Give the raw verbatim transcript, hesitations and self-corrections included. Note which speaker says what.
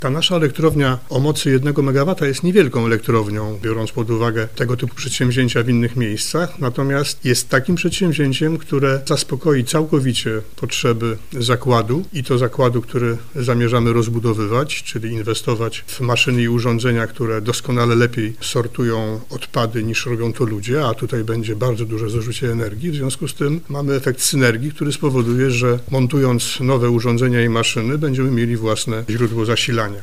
Speaker 1: Ta nasza elektrownia o mocy jednego megawata jest niewielką elektrownią, biorąc pod uwagę tego typu przedsięwzięcia w innych miejscach, natomiast jest takim przedsięwzięciem, które zaspokoi całkowicie potrzeby zakładu i to zakładu, który zamierzamy rozbudowywać, czyli inwestować w maszyny i urządzenia, które doskonale lepiej sortują odpady niż robią to ludzie, a tutaj będzie bardzo duże zużycie energii. W związku z tym mamy efekt synergii, który spowoduje, że montując nowe urządzenia i maszyny będziemy mieli własne źródło zasilania.